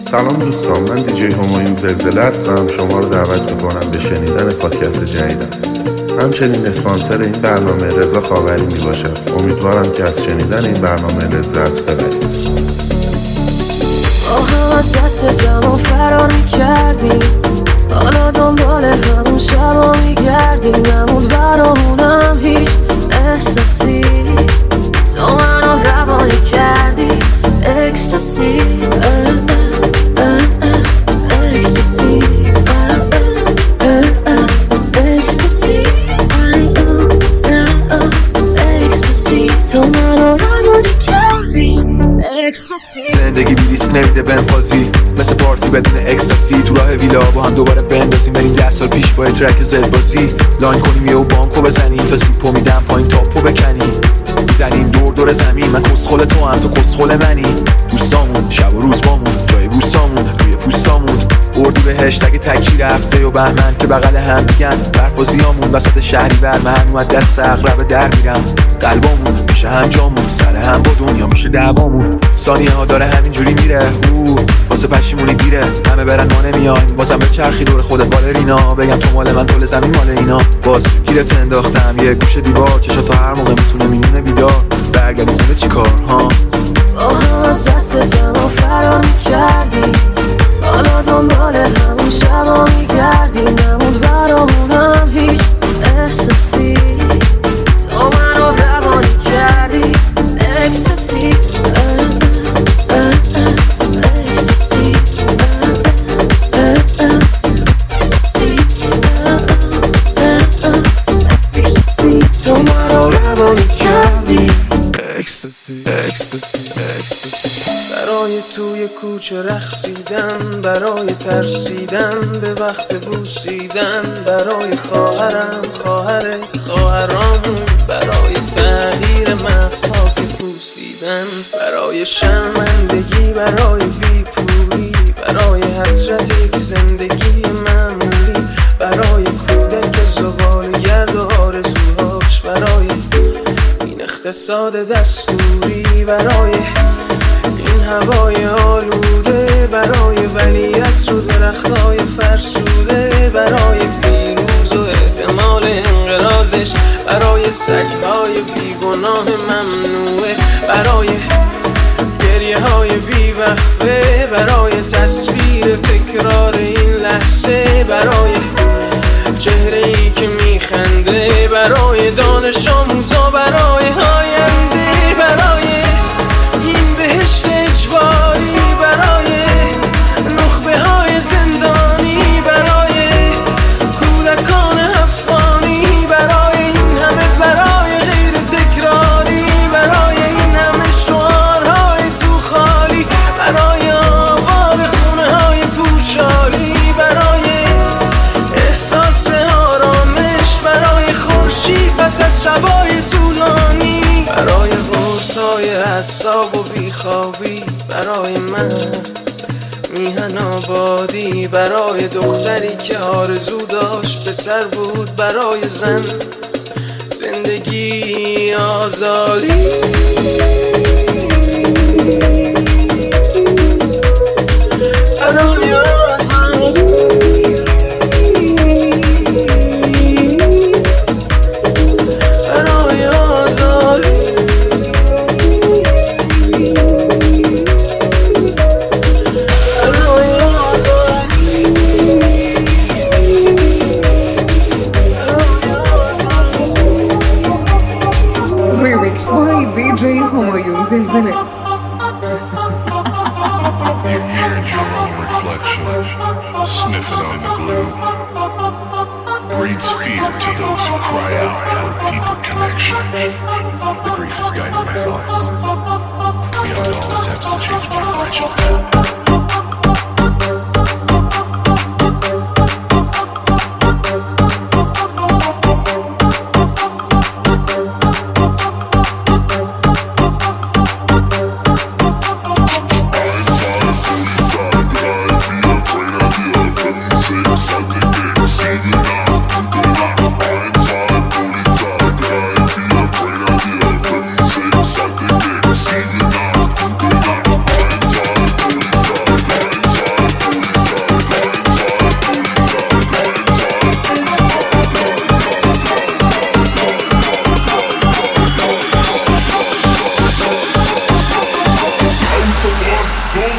سلام دوستان، من دیجی همایون زلزله هستم. شما رو دعوت میکنم به شنیدن پادکست جدیدم. همچنین اسپانسر این برنامه رضا خاوری میباشد. امیدوارم که از شنیدن این برنامه لذت ببرید. از دست زمان فرار میکردیم، حالا دنبال همون شبا میگردیم. نموند برامونم هیچ احساسی، تو منو روانی کردی اکستاسی، اکستاسی، اکستاسی، اکستاسی، تو منو روانی کردی اکستاسی. زندگی بی ریسک نمیده بنفازی، مثل پارتی بدون اکستاسی. تو راه ویلا با هم دوباره بندازیم، بریم 10 سال پیش با ترک زد بازی. لاین کنیم یه و بانکو بزنیم، تا سیپو میدم پایین تاپو بکنیم. میزنیم دور زمین، من کسخل تو هم تو کسخل منی. دوستامون شب و روز بامون، جای بوسامون روی پوستامون. اردو به هشتگ تکی رفته و بهمن که بغل هم میگن. برف و زیامون وسط شهری بر من اومد دست اقرب در میرم. قلبامون میشه هم جامون، سر هم با دنیا میشه دعوامون. ثانیه ها داره همینجوری میره، واسه پشیمونی دیره. همه برن ما نمیایم، بازم به چرخی دور خودت بالرینا. بگم تو مال من طول زمین مال اینا. باز گیرت انداختم یه گوشه دیوار، چشا تا هر موقع میتونه میمونه بیدار. برگردی خونه چیکار ها؟ از دست زمان فرار میکردیم، حالا دنبال همون شبا میگردیم. نموند برامونم هیچ احساسی، تو منو روانی کردی اکستاسی، اکستاسی، اکستاسی، تو منو روانی کردی اکستاسی، اکستاسی، اکستاسی. برای توی کوچه رقصیدن، برای ترسیدن به وقت بوسیدن. برای خواهرم، خواهرت، خواهرامون. برای تغییر مغزها که پوسیدن. برای شرمندگی، برای بیپولی. برای حسرت یک زندگی معمولی. برای کودک زباله‌گرد و آرزوهاش. برای این اقتصاد دستوری. برای این هوای آلوده. برای ولیعصر و درختای فرسوده. برای پیروز و احتمال انقراضش. برای سگهای بیگناه ممنوعه. برای گریه های بیوقفه. برای تصویر تکرار این لحظه. برای چهره ای که میخنده. برای دانش آموزا. برای آینده. برای این بهشت اجباری. برای نخبه های زندانی. برای کودکان افغانی. برای این همه برای غیر تکراری. برای این همه شعارهای تو خالی. برای آوار خونه های پوشالی. برای احساس آرامش. برای خورشید پس از شبای طولانی. برای غرصای اعصاب و بیخوابی. برای مرد میهن آبادی. برای دختری که آرزو داشت پسر بود. برای زن زندگی آزادی. برای آزادی. برای آزادی. Remix by DJ همایون زلزله. You hear your own reflection, sniffing on the glue. Breeds fear to those who cry out for a deeper connection. The grief is guiding my thoughts, beyond all attempts to change my direction.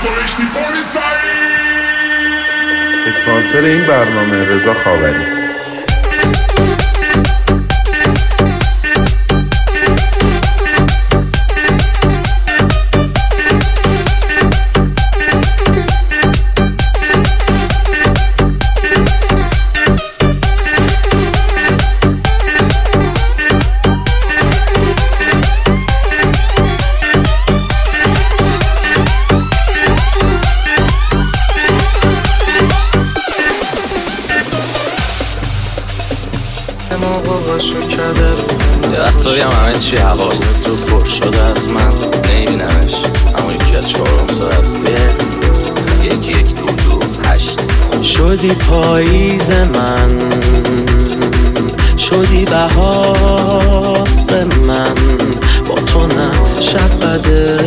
اسپانسر این برنامه رضا خاوری. یه وقتایی همه چی حواس تو پر شده از من نمیبینمش، اما یکی از 4 سال اصلیه 1 1 2 2 8 شدی پاییز من، شدی بهار من، با تو نه شب بده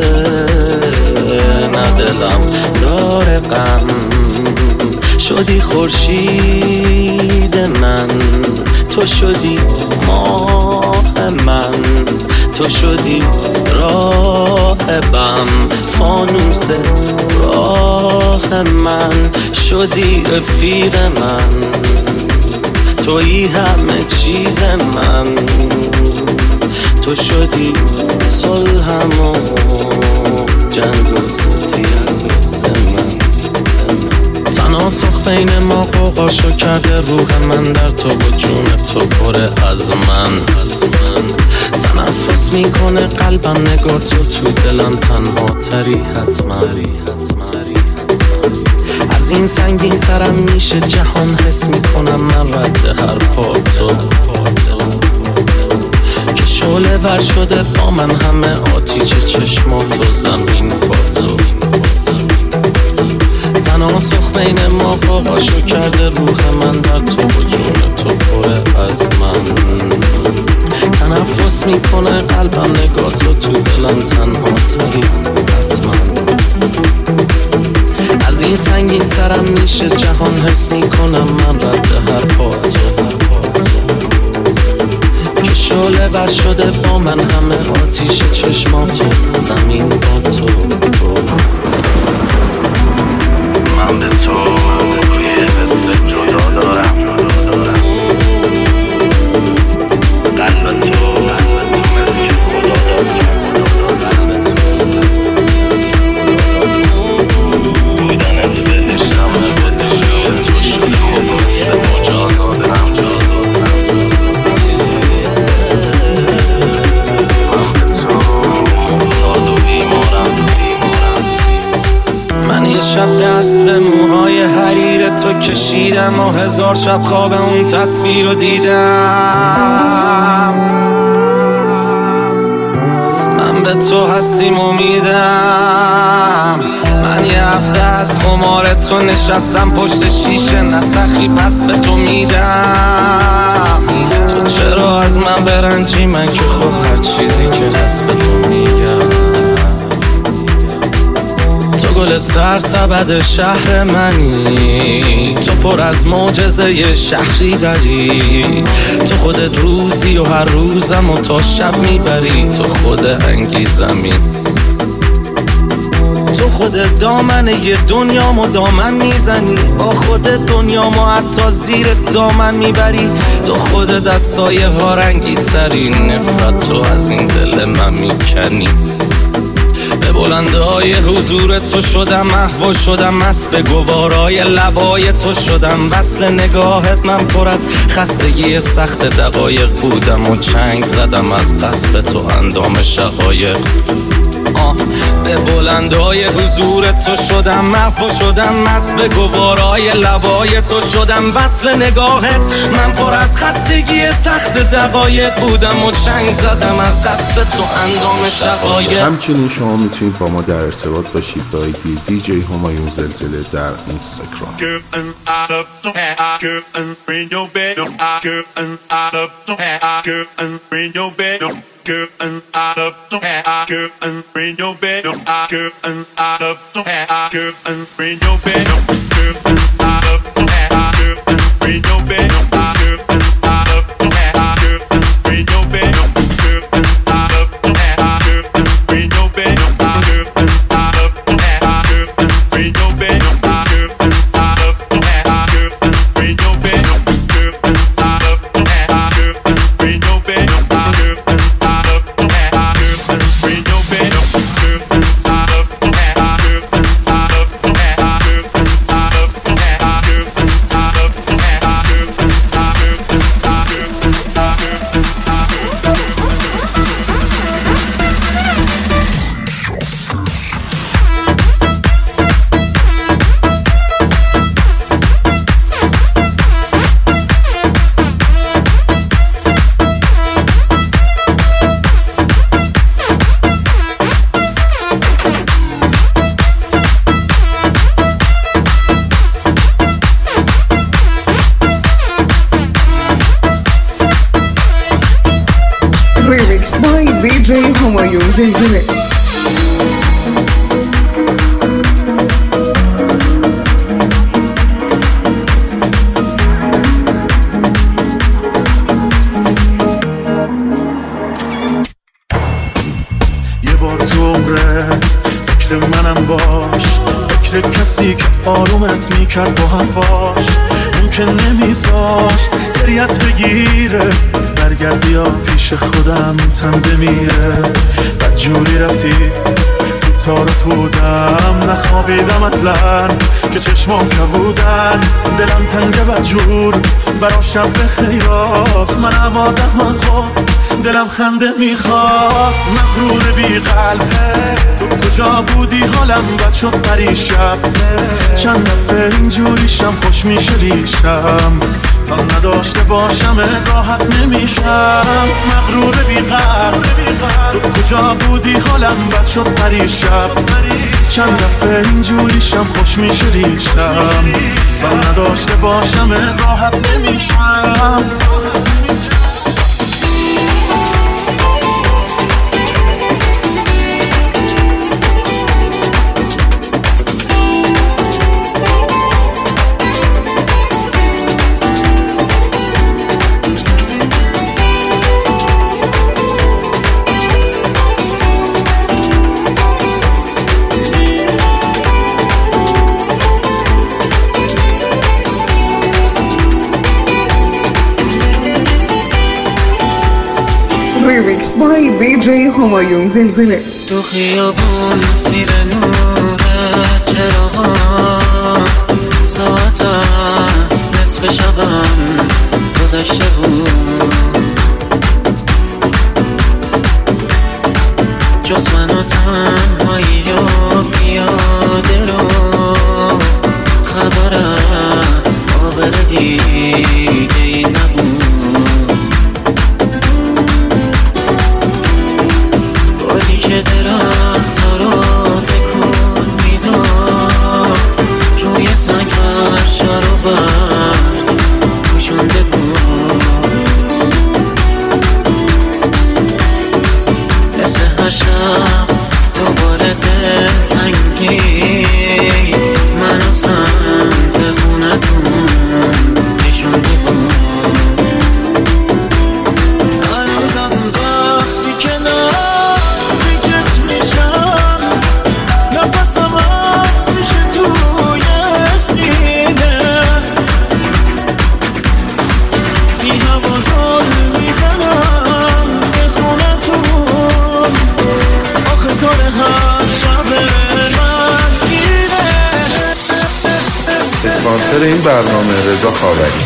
نه دلم داره غم، شدی خورشید من، تو شدی ماه من، تو شدی راه بم، فانوس راه من، شدی رفیق من، تویی همه چیز من، تو شدی صلحم و جنگ و ستیز من. تناسخ بین ما قوقاشو کرده روح من در تو و جون تو پره از من، تنفس میکنه قلبم نگار تو دلم تنها تری حتما، از این سنگین ترم میشه جهان، حس میکنم من رد هر پا تو که شعله ور شده با من همه آتیش چشمات و زمین با تو. تناسخ بین ما قوقاشو کرده روح من در تو و جون تو پره از من، تنفس میکنه قلبم نگاه تو دلم تنها تری حتما، از این سنگین ترم میشه جهان، حس میکنم من رد هر پا تو که شعله ور شده با من همه آتیش چشماتو زمین با تو. من به تو یه حس جدا دارم، قلب تو مثل که خدا دارم، بودنت بهشتم بدون تو شده و مثل مجازاتم، من به تو محتاج و بیمارم. من یه شب دست به موهای حریر تو کشیدم و 1000 شب خواب اون تصویر رو دیدم، من به تو هستیم امیدم، من یه هفته از خمار تو نشستم پشت شیشه نسخی پس به تو میدم، تو چرا از من برنجی من که خب هر چیزی که هست به تو میگم، گل سرسبد شهر منی، تو پر از معجزه شهری بری، تو خودت روزی و هر روزم و تا شب میبری، تو خود انگیزمی، تو خودت دامن یه دنیامو دامن میزنی، با خودت دنیامو حتی زیر دامن میبری، تو خودت از سایه ها رنگی تری، نفرت تو از این دل من میکنی، به بلنده های حضور تو شدم محو شدم مست، به گوارای لبای تو شدم وصل نگاهت، من پر از خستگی سخت دقایق بودم و چنگ زدم از قصب تو اندام شقایق، به بلندای حضور تو شدم محو شدم مست، به گوارای لبای تو شدم وصل نگاهت، من پر از خستگی سخت دقایق بودم و چنگ زدم از قصب تو اندام شقایق. همچنین شما میتونید با ما در ارتباط باشید با آیدی دیجی همایون زلزله در اینستاگرام. Girl, and I love to have girl and bring your bed up. Girl, and I love to have girl and bring your bed up. Girl, and I love to have girl and bring your bed up. Girl, and I love to have girl and bring your bed up. Girl, and I love to have girl and bring your bed up. Girl, and I love to have girl and DJ همایون زلزله. یه بار تو عمرت فکر منم باش، فکر کسی که آرومت میکرد با حرفاش، اون که نمیذاشت گریت بگیره، برگردی یا پیش خودم تن بمیره. بد جوری رفتی تو تار پودم، نخوابیدم اصلا که چشمام کبودن، دلم تنگه بدجور برا شب خیرات، منم آدم خود دلم خنده میخواد. مغرور بی قلبه تو کجا بودی، حالم بد شد پریشب، چند دفعه اینجوریشم خوش میشه ریشم، تا نداشته باشم راحت نمیشم. مغرور بی قلب تو کجا بودی، حالم بد شد پریشب، چند دفعه اینجوریشم خوش میشه ریشم، تا نداشته باشم راحت نمیشم. ریمیکس بای DJ همایون زلزله. تو خیابون زیر نورت چراغا، ساعت است نصف شبم گذشته بود، جز من و تنهایی و پیاده رو خبر از آبر دیگه ای نبود. بادی که درخت رو تکون میداد، روی سنگ فرشا رو برد پوشونده بود، حس هر شب دوباره دلتنگی منو سمت خونتون نشونده بود. هنوزم وقتی که نزدیکت میشم، نفسم عوض میشه توی سینه، بی هوا زل میزنم به خونتون، آخه کار هر شب من گیره. اسپانسر این برنامه رضا خاوری.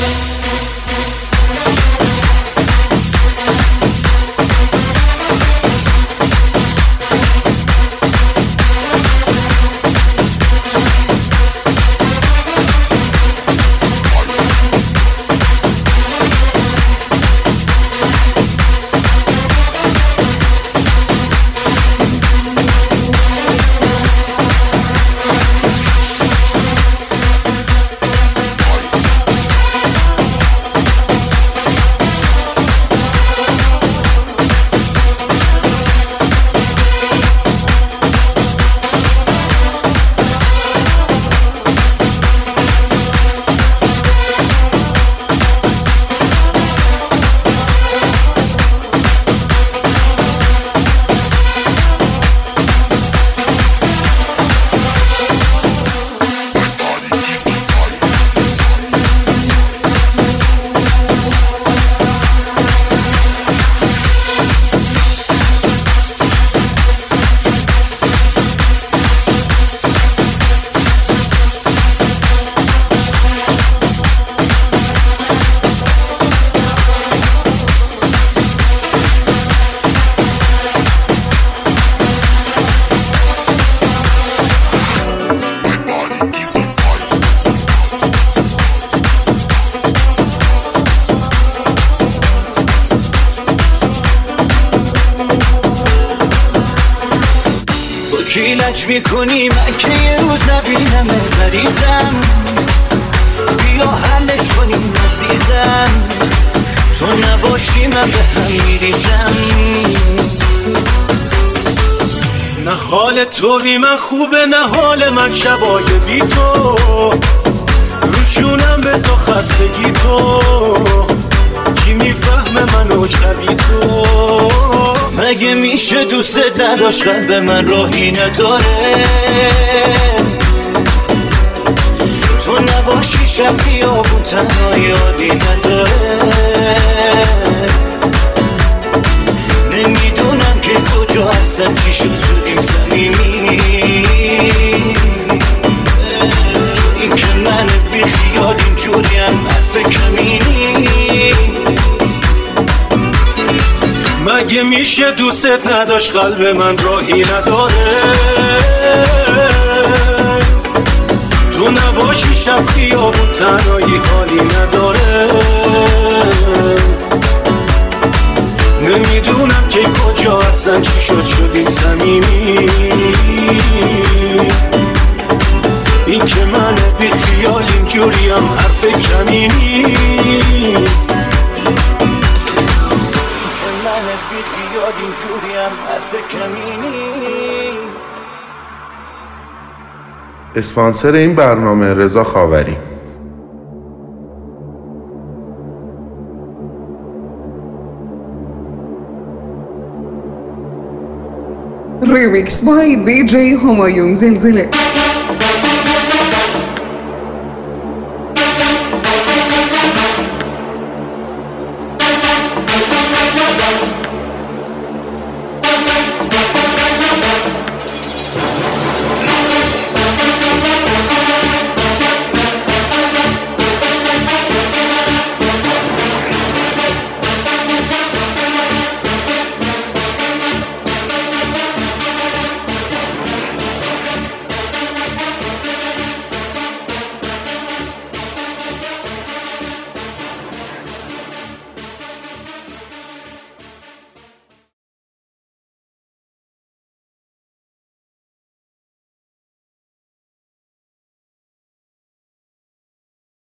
کیلک میکنی من که یه روز نبینم مریضم، بیا حلش کنیم عزیزم، تو نباشی من به هم میریزم. نه حال تو بی من خوبه نه حال من شبای بی تو روشونم بزا خستگی تو کی میفهمه منو شبی تو مگه میشه دوست نداشت قلب من راهی نداره تو نباشی شب خیابون تنهایی عادی نداره نمیدونم که کجا هستم چی شد شدیم صمیمی این که من بی خیال اینجوریم حرف کمینی مگه میشه دوست نداشت قلب من راهی نداره تو نباشی شب خیابون تنهایی حالی نداره نمیدونم که کجا هستن چی شد شدیم صمیمی این که من بی خیال اینجوریم حرف کمی نیست من بی خیال اینجوریم حرف کمی نیست. اسپانسر این برنامه رضا خاوری. ریمیکس بای DJ همایون زلزله.